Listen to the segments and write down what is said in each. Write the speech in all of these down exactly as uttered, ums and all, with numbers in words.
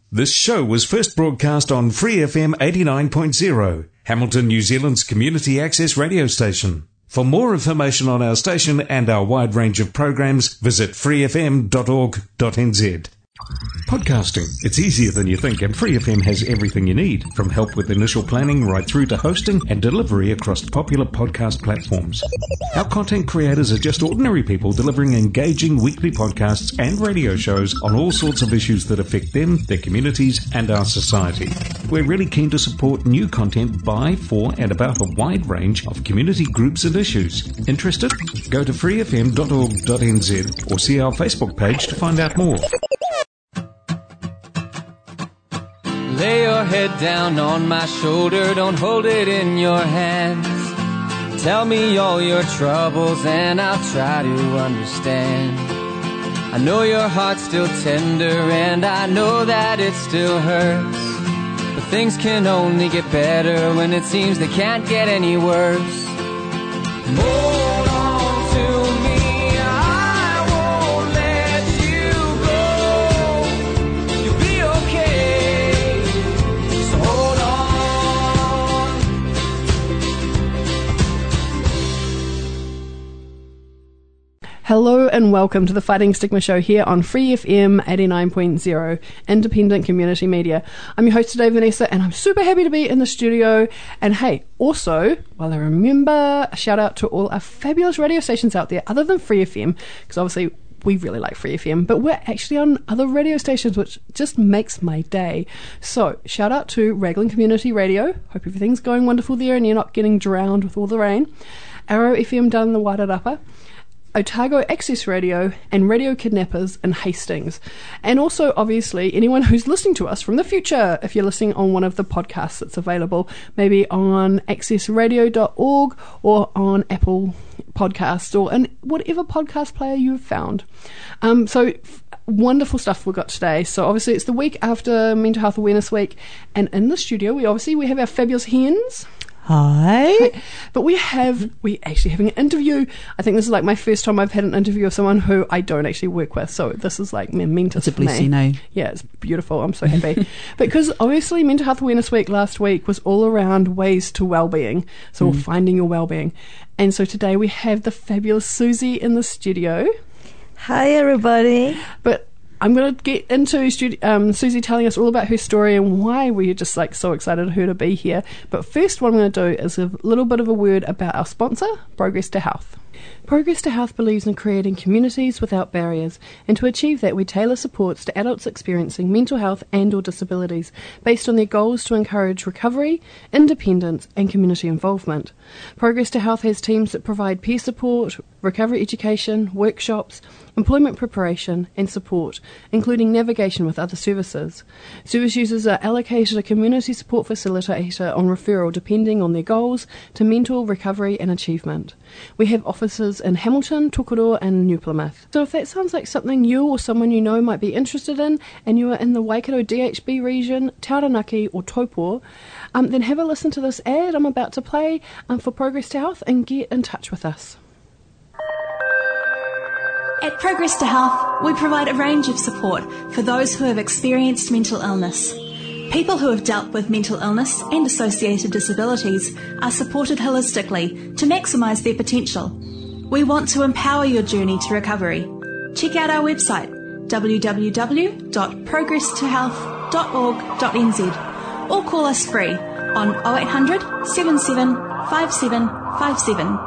This show was first broadcast on Free F M eighty-nine point zero, Hamilton, New Zealand's community access radio station. For more information on our station and our wide range of programs, visit free f m dot org dot n z. Podcasting. It's easier than you think, and Free F M has everything you need, from help with initial planning right through to hosting and delivery across popular podcast platforms. Our content creators are just ordinary people delivering engaging weekly podcasts and radio shows on all sorts of issues that affect them, their communities, and our society. We're really keen to support new content by, for, and about a wide range of community groups and issues. Interested? Go to free f m dot org dot n z or see our Facebook page to find out more. Lay your head down on my shoulder, don't hold it in your hands. Tell me all your troubles and I'll try to understand. I know your heart's still tender and I know that it still hurts, but things can only get better when it seems they can't get any worse. Hold on to me, I won't let you go. You'll be okay, so hold on. Hello and welcome to the Fighting Stigma Show here on Free F M eighty-nine point zero, independent community media. I'm your host today, Vanessa, and I'm super happy to be in the studio. And hey, also, while I remember, a shout out to all our fabulous radio stations out there other than Free F M, because obviously we really like Free F M, but we're actually on other radio stations, which just makes my day. So shout out to Raglan Community Radio. Hope everything's going wonderful there and you're not getting drowned with all the rain. Arrow F M down in the Wairarapa, Otago Access Radio, and Radio Kidnappers in Hastings. And also, obviously, anyone who's listening to us from the future, if you're listening on one of the podcasts that's available, maybe on access radio dot org or on Apple Podcasts or in whatever podcast player you've found. Um, so, f- wonderful stuff we've got today. So, obviously, it's the week after Mental Health Awareness Week, and in the studio, we obviously we have our fabulous hens. Hi. Hi. But we have, we actually having an interview. I think this is like my first time I've had an interview of someone who I don't actually work with. So this is like momentous It's a blessing, eh? Yeah, it's beautiful. I'm so happy. Because obviously Mental Health Awareness Week last week was all around ways to well-being. So mm. finding your well-being. And so today we have the fabulous Susie in the studio. Hi, everybody. But I'm going to get into studi- um, Susie telling us all about her story and why we're just like so excited for her to be here. But first, what I'm going to do is a little bit of a word about our sponsor, Progress to Health. Progress to Health believes in creating communities without barriers, and to achieve that we tailor supports to adults experiencing mental health and or disabilities based on their goals to encourage recovery, independence and community involvement. Progress to Health has teams that provide peer support, recovery education, workshops, employment preparation and support, including navigation with other services. Service users are allocated a community support facilitator on referral depending on their goals to mental recovery and achievement. We have offices in Hamilton, Tokoroa and New Plymouth. So if that sounds like something you or someone you know might be interested in, and you are in the Waikato D H B region, Taranaki or Taupo, um, then have a listen to this ad I'm about to play um, for Progress to Health and get in touch with us. At Progress to Health, we provide a range of support for those who have experienced mental illness. People who have dealt with mental illness and associated disabilities are supported holistically to maximise their potential. We want to empower your journey to recovery. Check out our website w w w dot progress to health dot org dot n z or call us free on oh eight hundred, seven seven five seven five seven.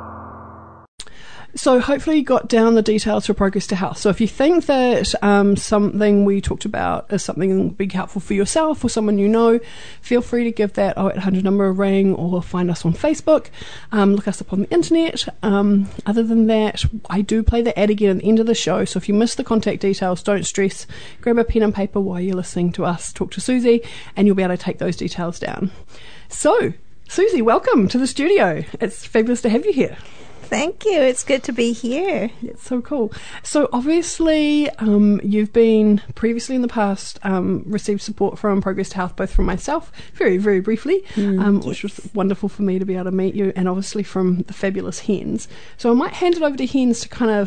So hopefully you got down the details for Progress to Health. So if you think that um, something we talked about is something that would be helpful for yourself or someone you know, feel free to give that oh eight hundred number a ring or find us on Facebook. Um, look us up on the internet. Um, other than that, I do play the ad again at the end of the show. So if you miss the contact details, don't stress. Grab a pen and paper while you're listening to us talk to Susie and you'll be able to take those details down. So, Susie, welcome to the studio. It's fabulous to have you here. Thank you. It's good to be here. It's so cool. So obviously, um, you've been previously in the past um, received support from Progress to Health, both from myself, very, very briefly, mm, um, yes. which was wonderful for me to be able to meet you, and obviously from the fabulous Hens. So I might hand it over to Hens to kind of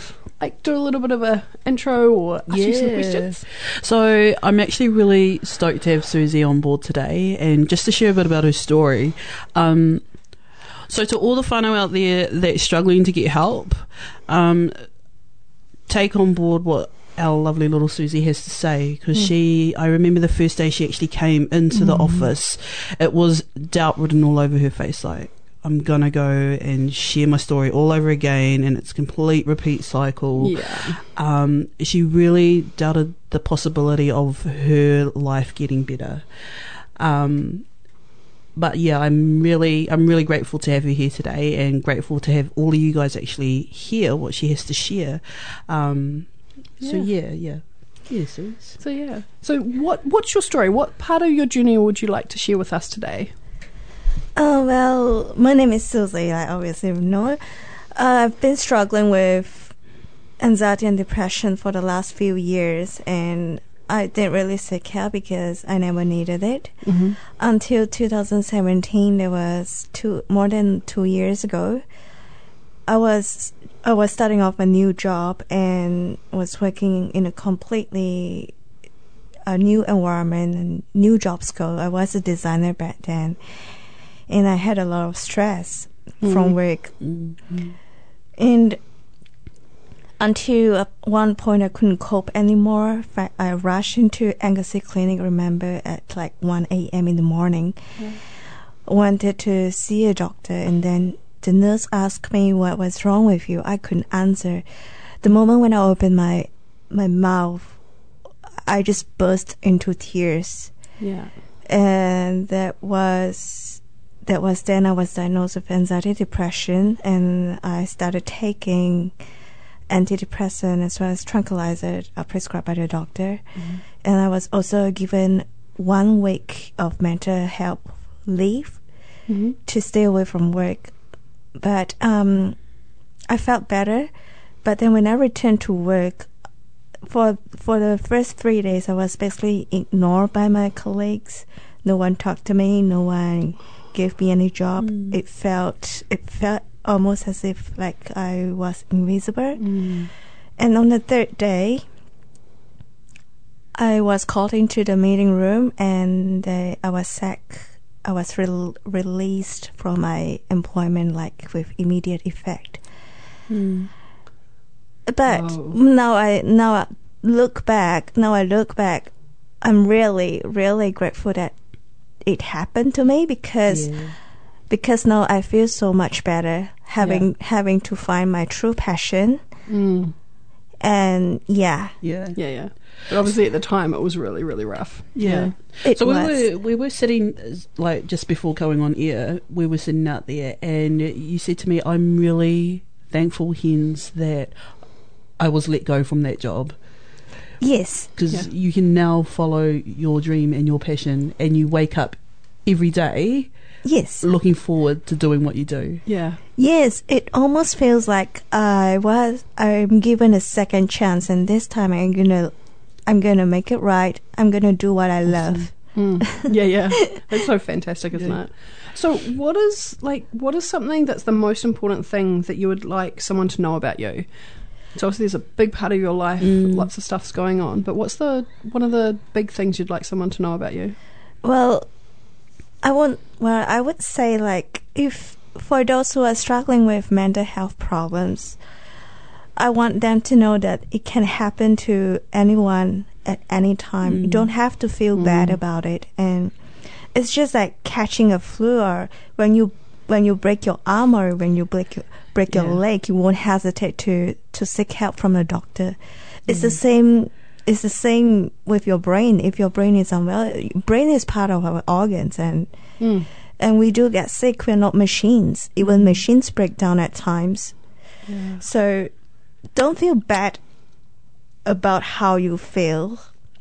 like do a little bit of a intro or ask you some questions? So I'm actually really stoked to have Susie on board today, and just to share a bit about her story. Um, so to all the whānau out there that's struggling to get help, um, take on board what our lovely little Susie has to say, because mm. she, I remember the first day she actually came into mm. the office, it was doubt written all over her face, like, I'm gonna go and share my story all over again, and it's complete repeat cycle. Yeah. Um, she really doubted the possibility of her life getting better. Um, but yeah, I'm really, I'm really grateful to have her here today, and grateful to have all of you guys actually hear what she has to share. Um, yeah. So yeah, yeah, yeah. Suze. So yeah. So what, what's your story? What part of your journey would you like to share with us today? Oh, well, my name is Susie, I obviously know. Uh, I've been struggling with anxiety and depression for the last few years, and I didn't really seek help because I never needed it. Mm-hmm. Until two thousand seventeen, there was two, more than two years ago, I was I was starting off a new job and was working in a completely a new environment and new job scope. I was a designer back then. And I had a lot of stress mm-hmm. from work. Mm-hmm. And until at one point I couldn't cope anymore, I rushed into Anglesey Clinic, remember, at like one a.m. in the morning. Mm. Wanted to see a doctor, and then the nurse asked me, what was wrong with you? I couldn't answer. The moment when I opened my, my mouth, I just burst into tears. Yeah. And that was... That was then I was diagnosed with anxiety depression, and I started taking antidepressant as well as tranquilizer uh, prescribed by the doctor. Mm-hmm. And I was also given one week of mental health leave mm-hmm. to stay away from work. But um, I felt better. But then when I returned to work, for for the first three days, I was basically ignored by my colleagues. No one talked to me. No one gave me any job. Mm. It felt it felt almost as if like I was invisible. Mm. And on the third day, I was called into the meeting room, and uh, I was sacked. I was re- released from my employment like with immediate effect. Mm. But Whoa. now I now I look back. Now I look back. I'm really really grateful that it happened to me, because yeah. because now I feel so much better having yeah. having to find my true passion. Mm. And yeah. Yeah. Yeah, yeah. But obviously at the time it was really, really rough. Yeah. It so was. we were we were sitting, like, just before going on air, we were sitting out there, and you said to me, I'm really thankful, Hens, that I was let go from that job. Yes. Because yeah. you can now follow your dream and your passion, and you wake up every day yes. looking forward to doing what you do. Yeah. Yes, it almost feels like I was I'm given a second chance, and this time I'm gonna I'm gonna make it right. I'm gonna do what I love. Mm. Yeah, yeah. It's so fantastic, isn't yeah. it? So what is like what is something that's the most important thing that you would like someone to know about you? So obviously there's a big part of your life, mm. lots of stuff's going on, but what's the one of the big things you'd like someone to know about you? Well, I want well I would say, like, if for those who are struggling with mental health problems, I want them to know that it can happen to anyone at any time. Mm. You don't have to feel mm. bad about it, and it's just like catching a flu, or when you when you break your arm, or when you break your break your yeah. leg, you won't hesitate to to seek help from a doctor. It's mm. the same. It's the same with your brain. If your brain is unwell, brain is part of our organs, and mm. and we do get sick. We're not machines. Even mm. machines break down at times. Yeah. So don't feel bad about how you feel.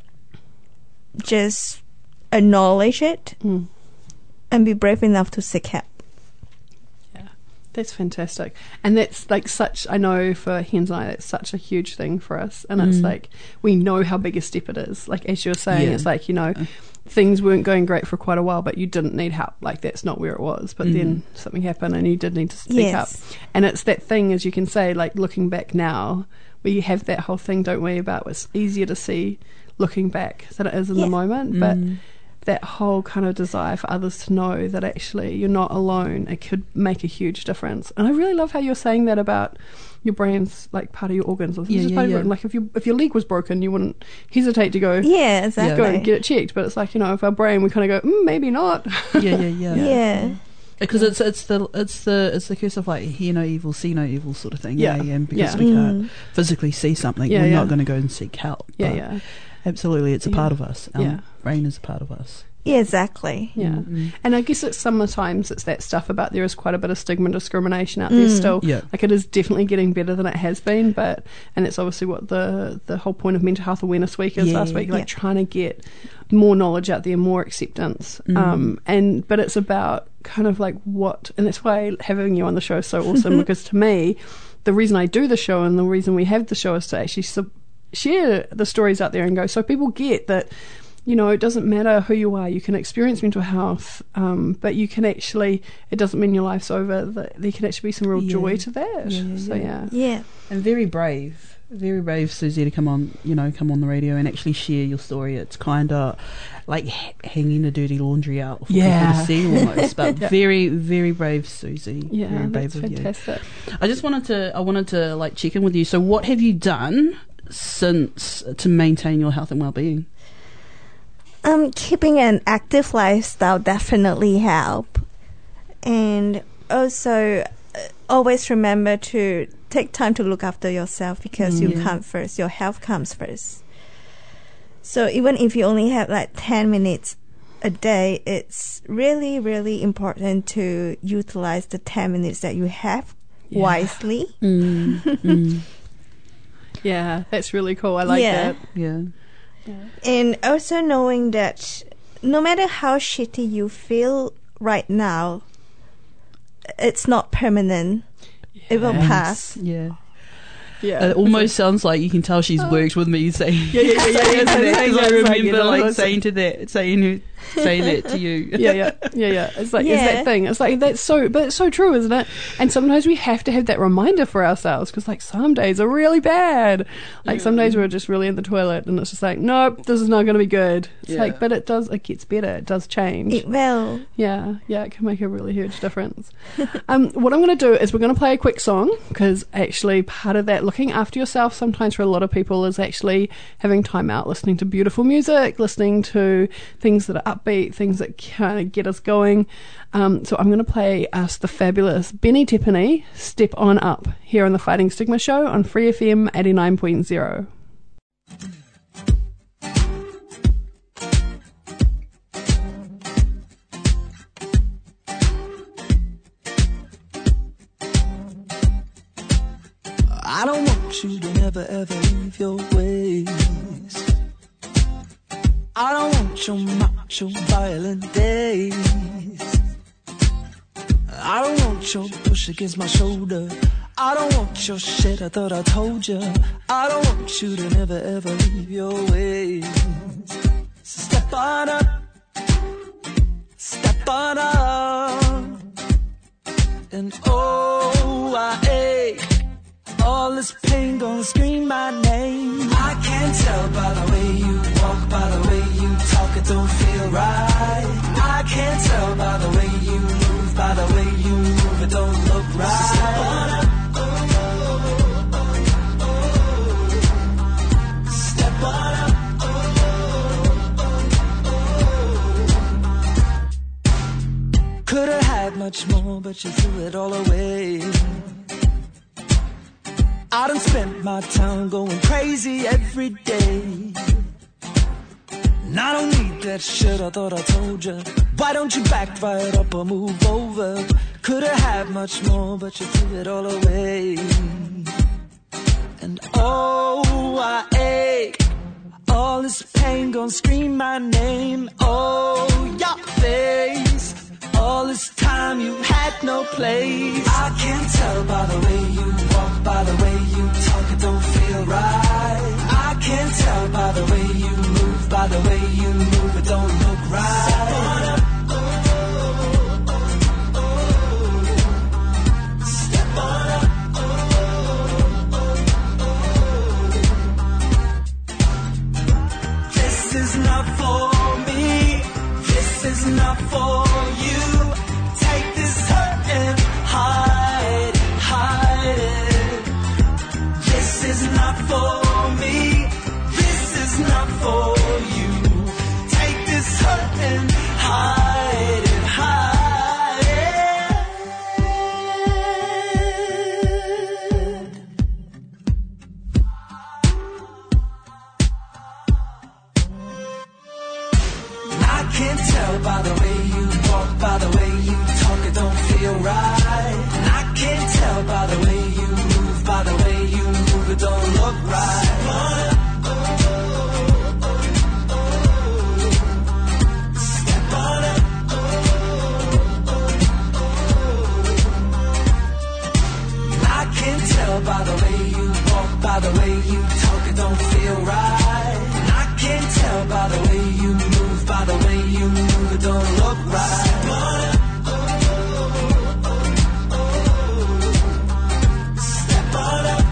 Just acknowledge it mm. and be brave enough to seek help. That's fantastic. And that's like such, I know for Hens and I, that's such a huge thing for us. And mm. it's like, we know how big a step it is. Like, as you were saying, yeah. it's like, you know, things weren't going great for quite a while, but you didn't need help. Like, that's not where it was. But mm. then something happened and you did need to speak yes. up. And it's that thing, as you can say, like, looking back now, we have that whole thing, don't we, about it's easier to see looking back than it is in Yeah. the moment, Mm. but that whole kind of desire for others to know that actually you're not alone, it could make a huge difference. And I really love how you're saying that about your brain's like part of your organs. This Yeah, is yeah, part of yeah. it. Like if you if your leg was broken, you wouldn't hesitate to go Yeah, exactly. go and get it checked. But it's like, you know, if our brain, we kind of go, mm, maybe not. Yeah, yeah, yeah. Yeah. Because it's it's the it's the it's the curse of like hear no evil, see no evil sort of thing. Yeah. eh? And because Yeah. we Mm. can't physically see something, Yeah, we're yeah. not going to go and seek help. yeah, But yeah, absolutely, it's a Yeah. part of us. Our Yeah. brain is a part of us. Yeah, exactly. yeah. Mm. And I guess it's sometimes it's that stuff about there is quite a bit of stigma and discrimination out there Mm. still. Yeah. Like it is definitely getting better than it has been, but and that's obviously what the the whole point of Mental Health Awareness Week is Yeah, last week, like yeah. trying to get more knowledge out there, more acceptance. Mm. Um and but it's about kind of like what, and that's why having you on the show is so awesome because to me, the reason I do the show and the reason we have the show is to actually sub- share the stories out there and go so people get that. You know, it doesn't matter who you are. You can experience mental health, um, but you can actually, it doesn't mean your life's over. That there can actually be some real Yeah. joy to that. Yeah, yeah, so, yeah. yeah. Yeah. And very brave, very brave, Susie, to come on, you know, come on the radio and actually share your story. It's kind of like h- hanging the dirty laundry out for Yeah. people to see almost, but Yeah. very, very brave, Susie. Yeah, very brave that's of you. fantastic. I just wanted to, I wanted to like check in with you. So, what have you done since to maintain your health and well-being? Um, keeping an active lifestyle definitely help, and also uh, always remember to take time to look after yourself because you Yeah. come first. Your health comes first. So even if you only have like ten minutes a day, it's really really important to utilize the ten minutes that you have Yeah. wisely. Mm, mm, Yeah, that's really cool. I like Yeah. that. yeah. And also knowing that no matter how shitty you feel right now, it's not permanent. It will Yes. pass. Yeah. Yeah. It almost sounds like you can tell she's worked with me saying, Yeah, yeah, yeah, yeah, yeah, saying that, saying 'cause that, I it's like, remember you know, like it's- saying to that, saying, saying that to you. yeah, yeah, yeah, yeah. It's like it's Yeah. that thing. It's like that's so, but it's so true, isn't it? And sometimes we have to have that reminder for ourselves because, like, some days are really bad. Like some days we're just really in the toilet, and it's just like, nope, this is not going to be good. It's Yeah. like, but it does. It gets better. It does change. It will. Yeah, yeah, it can make a really huge difference. um, what I'm going to do is we're going to play a quick song because actually part of that looking after yourself sometimes for a lot of people is actually having time out, listening to beautiful music, listening to things that are upbeat, things that kind of get us going. Um, so I'm going to play us the fabulous Benny Tiffany, Step On Up, here on the Fighting Stigma Show on Free F M eighty-nine point zero. I don't want you to never ever leave your ways. I don't want your macho violent days. I don't want your push against my shoulder. I don't want your shit, I thought I told you. I don't want you to never ever leave your ways. So step on up, step on up. And oh, I ache. All this pain gonna scream my name. I can tell by the way you walk, by the way you talk, it don't feel right. I can tell by the way you move, by the way you move, it don't look right. Step on up. Step on up. Could've had much more, but you threw it all away. I done spent my time going crazy every day. And I don't need that shit, I thought I told you. Why don't you back right up or move over? Could've had much more, but you threw it all away. And oh, I ache. All this pain gon' scream my name. Oh, your face. All this time you had no place. I can tell by the way you walk, by the way you talk, it don't feel right. I can tell by the way you move, by the way you move, it don't look right. Step on up. Step on up. is not for you. Take this hurt and hide it, hide it. This is not for me. This is not for you. Take this hurt and hide it, hide it. I can tell by the way you walk, by the way you talk, it don't feel right. I can tell by the way you move, by the way you move, it don't look right. Step on it. I can tell by the way you walk, by the way you talk, it don't feel right. I can tell by the way you move, by the way you move, it don't look right. Step on it.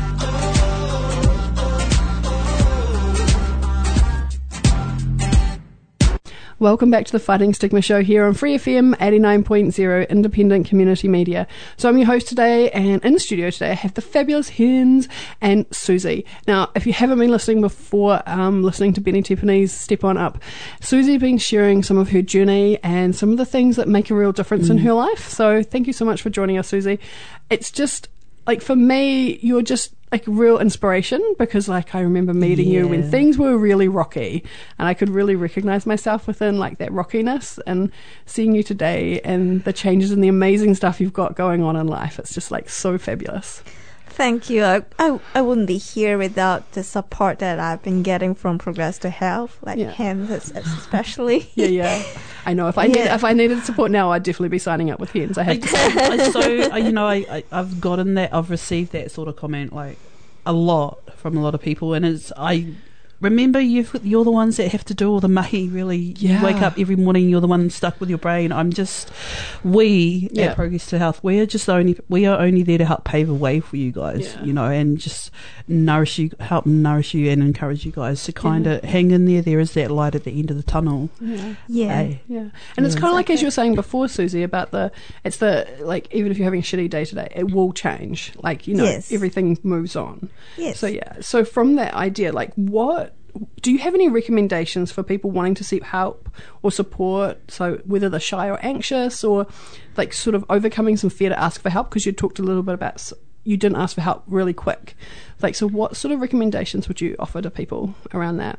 Welcome back to the Fighting Stigma Show here on Free F M eighty-nine point zero Independent Community Media. So I'm your host today, and in the studio today I have the fabulous Hens and Susie. Now, if you haven't been listening before, um, listening to Benny Tepani's Step On Up, Susie's been sharing some of her journey and some of the things that make a real difference mm. in her life. So thank you so much for joining us, Susie. It's just, like, for me, you're just like real inspiration, because like I remember meeting yeah. you when things were really rocky, and I could really recognize myself within like that rockiness, and seeing you today and the changes and the amazing stuff you've got going on in life, it's just like so fabulous. Thank you. I, I, I wouldn't be here without the support that I've been getting from Progress to Health, like Yeah. Hens especially. Yeah, yeah. I know if I need Yeah. if I needed support now, I'd definitely be signing up with Hens. I have to say. I, so I- you know, I, I I've gotten that, I've received that sort of comment like a lot from a lot of people, and it's I remember you've you're the ones that have to do all the mahi. Really, Yeah. you wake up every morning, you're the one stuck with your brain. I'm just we Yeah. at Progress to Health, we're just only we are only there to help pave a way for you guys, Yeah. you know, and just nourish you, help nourish you, and encourage you guys to kind of hang in there. There is that light at the end of the tunnel. Yeah. Yeah. Hey. Yeah, and it's Yeah. kind of like as you were saying before, Susie, about the it's the like even if you're having a shitty day today, it will change. Like you know, Yes. everything moves on. Yes. So yeah, so from that idea, like what do you have any recommendations for people wanting to seek help or support? So whether they're shy or anxious, or like sort of overcoming some fear to ask for help, because you talked a little bit about s- you didn't ask for help really quick. Like, so what sort of recommendations would you offer to people around that?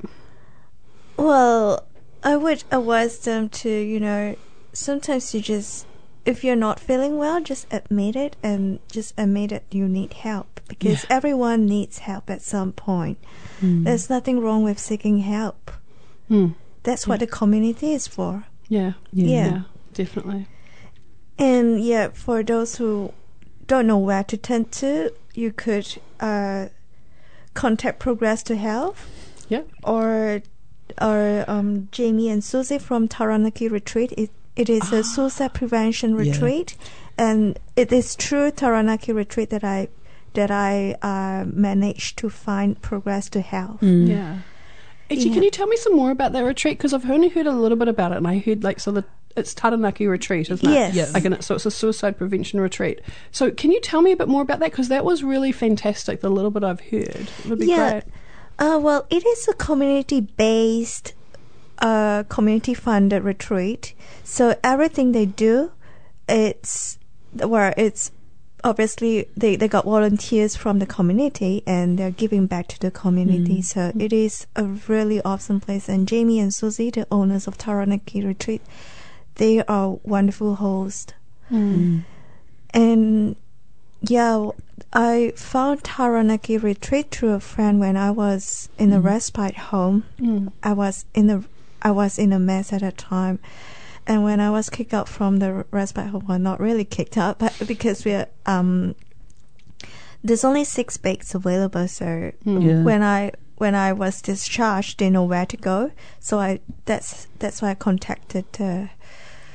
Well, I would advise them to, you know, sometimes you just, if you're not feeling well, just admit it, and just admit that you need help, because Yeah. everyone needs help at some point. Mm. There's nothing wrong with seeking help. Hmm. That's what the community is for. Yeah. Yeah. Yeah. Definitely. And yeah, for those who don't know where to turn to, you could uh, contact Progress to Health, Yeah. or or um, Jamie and Susie from Taranaki Retreat. It it is a suicide prevention Yeah. retreat, and it is through Taranaki Retreat that I that I uh, managed to find Progress to Health. Mm. Yeah. Actually, Yeah. can you tell me some more about that retreat? Because I've only heard a little bit about it, and I heard like so the it's Taranaki Retreat, isn't it? Yes. Yeah. Like, and it, so it's a suicide prevention retreat. So can you tell me a bit more about that? Because that was really fantastic. The little bit I've heard, it would be Yeah. great. Uh, well, it is a community-based, uh, community-funded retreat. So everything they do, it's where it's obviously they, they got volunteers from the community, and they're giving back to the community. Mm. So it is a really awesome place. And Jamie and Susie, the owners of Taranaki Retreat, they are wonderful hosts. Mm. And yeah, I found Taranaki Retreat through a friend when I was in a Mm. respite home. Mm. I was in a I was in a mess at that time, and when I was kicked out from the respite home, well, not really kicked out, but because we um there's only six beds available, so Mm. Yeah. when I when I was discharged, didn't know where to go, so I that's that's why I contacted uh,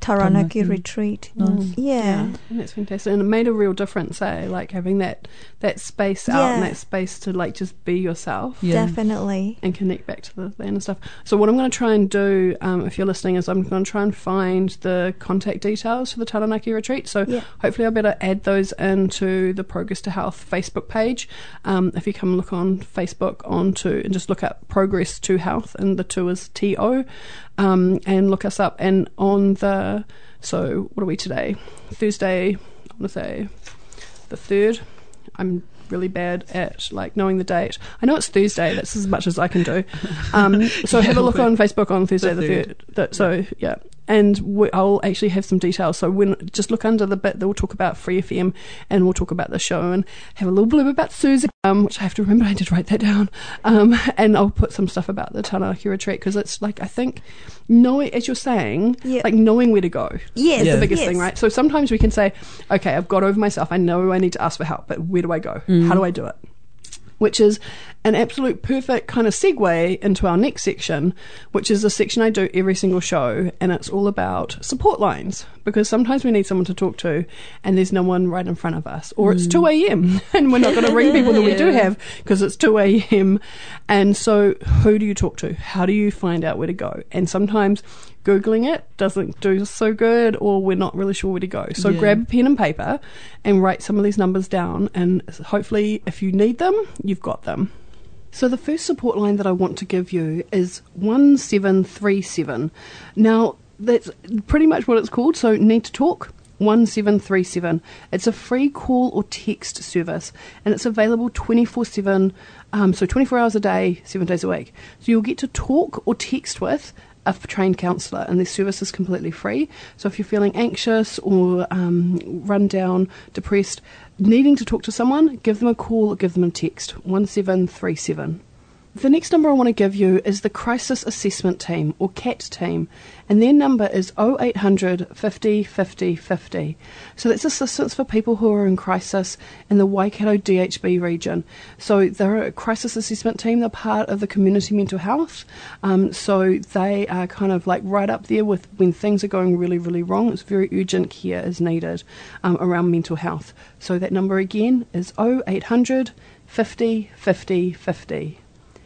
Taranaki, Taranaki. retreat. Nice. Yeah. And that's fantastic, and it made a real difference, eh? Like having that that space out and Yeah. that space to like just be yourself. Yeah. Definitely. And connect back to the land and stuff. So what I'm going to try and do, um, if you're listening, is I'm going to try and find the contact details for the Taranaki retreat. So Yeah. hopefully I'll better add those into the Progress to Health Facebook page. Um, if you come and look on Facebook onto and just look up Progress to Health, and the two is T O, um, and look us up. And on the, so what are we today? Thursday, I'm going to say the third. I'm really bad at like knowing the date. I know it's Thursday. That's as much as I can do. Um, so Yeah, have a look but on Facebook on Thursday the the third. third. That, so yeah, and we, I'll actually have some details. So when just look under the bit that we'll talk about Free F M, and we'll talk about the show and have a little blurb about Susie, um, which I have to remember. I did write that down. Um, and I'll put some stuff about the Taranaki retreat, because it's like, I think knowing, as you're saying, Yeah. like knowing where to go. Yes. It's Yeah. the biggest yes. thing, right? So sometimes we can say, okay, I've got over myself. I know I need to ask for help, but where do I go? How do I do it? Which is an absolute perfect kind of segue into our next section, which is a section I do every single show, and it's all about support lines, because sometimes we need someone to talk to and there's no one right in front of us, or it's two a.m. and we're not going to ring people that we do Yeah. have because it's two a.m. And so who do you talk to? How do you find out where to go? And sometimes Googling it doesn't do so good, or we're not really sure where to go. So Yeah. grab a pen and paper and write some of these numbers down, and hopefully if you need them, you've got them. So the first support line that I want to give you is one seven three seven. Now, that's pretty much what it's called, so Need to Talk. one seven three seven. It's a free call or text service, and it's available twenty-four seven, um, so twenty-four hours a day, seven days a week. So you'll get to talk or text with a trained counsellor, and this service is completely free. So if you're feeling anxious or um, run down, depressed, needing to talk to someone, give them a call or give them a text, one seven three seven. The next number I want to give you is the Crisis Assessment Team, or C A T team, and their number is oh eight hundred fifty fifty fifty. So that's assistance for people who are in crisis in the Waikato D H B region. So they're a crisis assessment team, they're part of the community mental health, um, so they are kind of like right up there with when things are going really, really wrong. It's very urgent care is needed um, around mental health. So that number again is oh eight hundred fifty fifty fifty.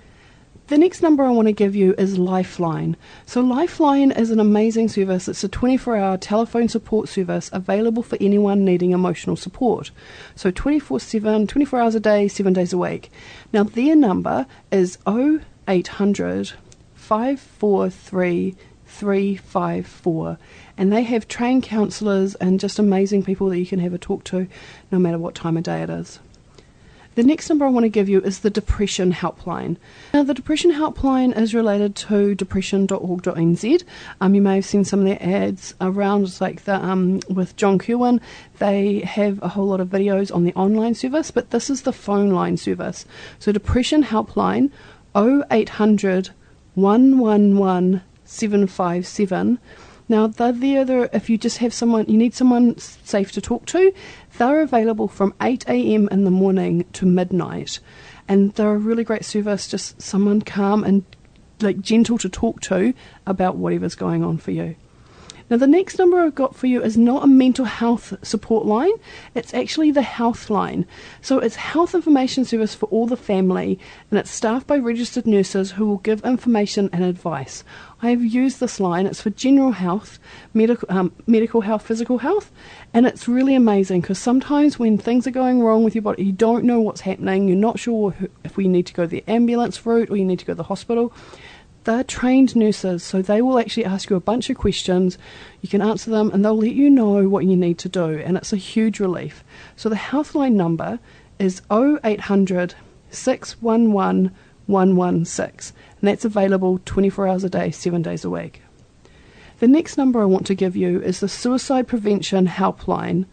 The next number I want to give you is Lifeline. So Lifeline is an amazing service. It's a twenty-four hour telephone support service available for anyone needing emotional support. So twenty-four seven, twenty-four hours a day, seven days a week. Now their number is oh eight hundred five four three three five four, and they have trained counsellors and just amazing people that you can have a talk to no matter what time of day it is. The next number I want to give you is the Depression Helpline. Now, the Depression Helpline is related to depression dot org dot n z. Um, you may have seen some of their ads around, it's like the um, with John Kirwan. They have a whole lot of videos on the online service, but this is the phone line service. So Depression Helpline, oh eight hundred one one one seven five seven. Now, they're there if you just have someone, you need someone safe to talk to. They're available from eight a.m. in the morning to midnight. And they're a really great service, just someone calm and like gentle to talk to about whatever's going on for you. Now, the next number I've got for you is not a mental health support line. It's actually the health line. So it's health information service for all the family, and it's staffed by registered nurses who will give information and advice. I have used this line. It's for general health, medical, um, medical health, physical health, and it's really amazing because sometimes when things are going wrong with your body, you don't know what's happening, you're not sure if we need to go the ambulance route or you need to go to the hospital. They're trained nurses, so they will actually ask you a bunch of questions. You can answer them and they'll let you know what you need to do, and it's a huge relief. So the Healthline number is oh eight hundred six one one one one six, and that's available twenty-four hours a day, seven days a week. The next number I want to give you is the Suicide Prevention Helpline.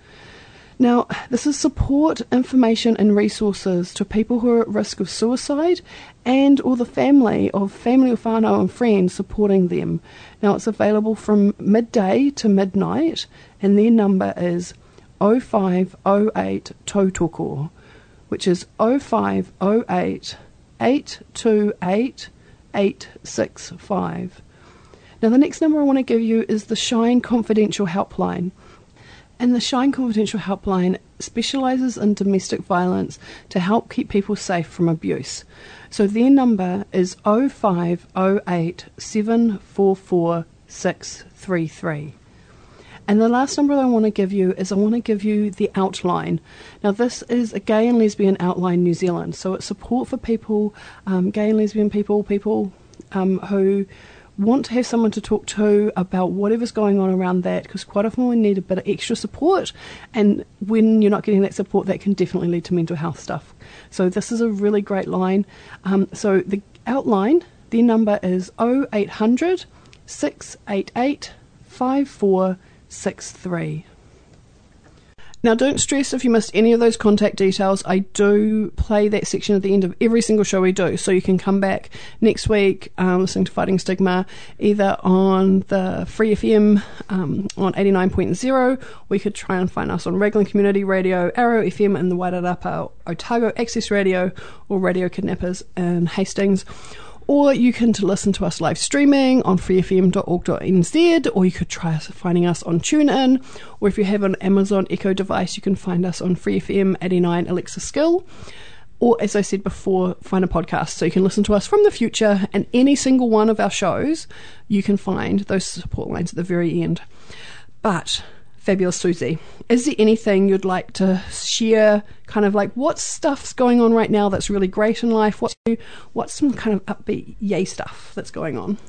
Now, this is support, information and resources to people who are at risk of suicide and or the family of family or whānau and friends supporting them. Now, it's available from midday to midnight, and their number is oh five oh eight tautoko, which is oh five oh eight eight two eight eight six five. Now, the next number I want to give you is the Shine Confidential Helpline. And the Shine Confidential Helpline specialises in domestic violence to help keep people safe from abuse. So their number is oh five oh eight, seven four four, six three three. And the last number I want to give you is I want to give you the Outline. Now, this is a Gay and Lesbian Outline New Zealand. So it's support for people, um, gay and lesbian people, people um, who want to have someone to talk to about whatever's going on around that, because quite often we need a bit of extra support, and when you're not getting that support, that can definitely lead to mental health stuff. So this is a really great line. Um, so the Outline, their number is oh eight hundred, six eight eight, five four six three. Now, don't stress if you missed any of those contact details. I do play that section at the end of every single show we do, so you can come back next week um, listening to Fighting Stigma either on the Free F M um, on eighty-nine point zero. We could try and find us on Raglan Community Radio, Arrow F M in the Wairarapa, Otago Access Radio, or Radio Kidnappers in Hastings. Or you can to listen to us live streaming on free f m dot org dot n z, or you could try us finding us on TuneIn, or if you have an Amazon Echo device, you can find us on Free F M eighty-nine Alexa Skill. Or, as I said before, find a podcast so you can listen to us from the future, and any single one of our shows, you can find those support lines at the very end. But, fabulous Susie, is there anything you'd like to share, kind of like what stuff's going on right now that's really great in life? What's, what's some kind of upbeat yay stuff that's going on?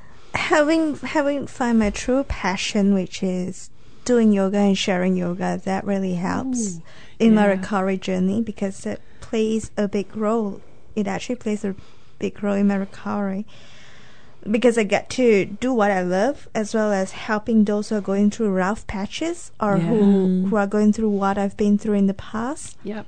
Having having found my true passion, which is doing yoga and sharing yoga, that really helps Ooh, in yeah. my recovery journey, because it plays a big role. It actually plays a big role in my recovery, because I get to do what I love, as well as helping those who are going through rough patches, or yeah. who who are going through what I've been through in the past. Yep.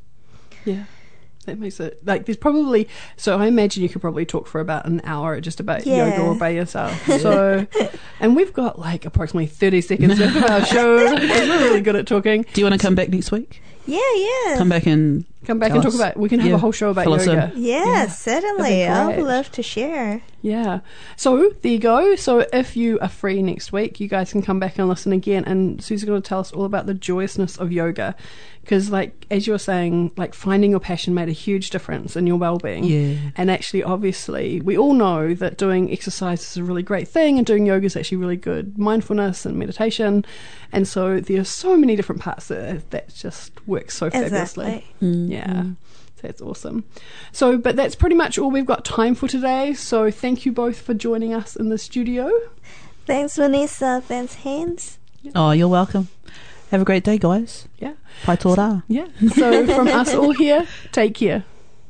Yeah. That makes it, like, there's probably, so I imagine you could probably talk for about an hour just about yeah. yoga all by yourself. So, and we've got like approximately thirty seconds left of our show, because we're really good at talking. Do you want to come back next week? Yeah, yeah. Come back and Come back and talk us. about, we can have yeah. a whole show about Fill us yoga. in. Yeah, Yeah. certainly. I That'd be would great. love to share. Yeah. So there you go. So if you are free next week, you guys can come back and listen again. And Susie's going to tell us all about the joyousness of yoga. Because, like, as you were saying, like, finding your passion made a huge difference in your well-being. Yeah. And actually, obviously, we all know that doing exercise is a really great thing, and doing yoga is actually really good mindfulness and meditation. And so there's so many different parts that, that just work so fabulously. Exactly. Mm-hmm. Yeah. That's awesome. So, but that's pretty much all we've got time for today. So thank you both for joining us in the studio. Thanks, Vanessa. Thanks, Hans. Oh, you're welcome. Have a great day, guys. Yeah. Pai tō rā. Yeah. So from us all here, take care.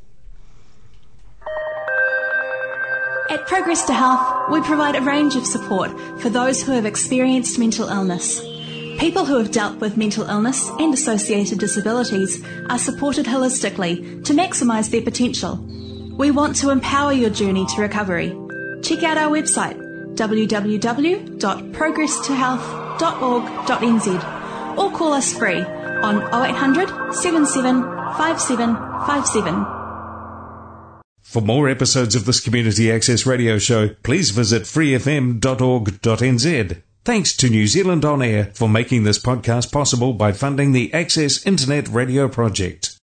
At Progress to Health, we provide a range of support for those who have experienced mental illness. People who have dealt with mental illness and associated disabilities are supported holistically to maximise their potential. We want to empower your journey to recovery. Check out our website w w w dot progress to health dot org dot n z or call us free on oh eight hundred, seven seven five seven five seven. For more episodes of this Community Access Radio Show, please visit free f m dot org dot n z. Thanks to New Zealand On Air for making this podcast possible by funding the Access Internet Radio Project.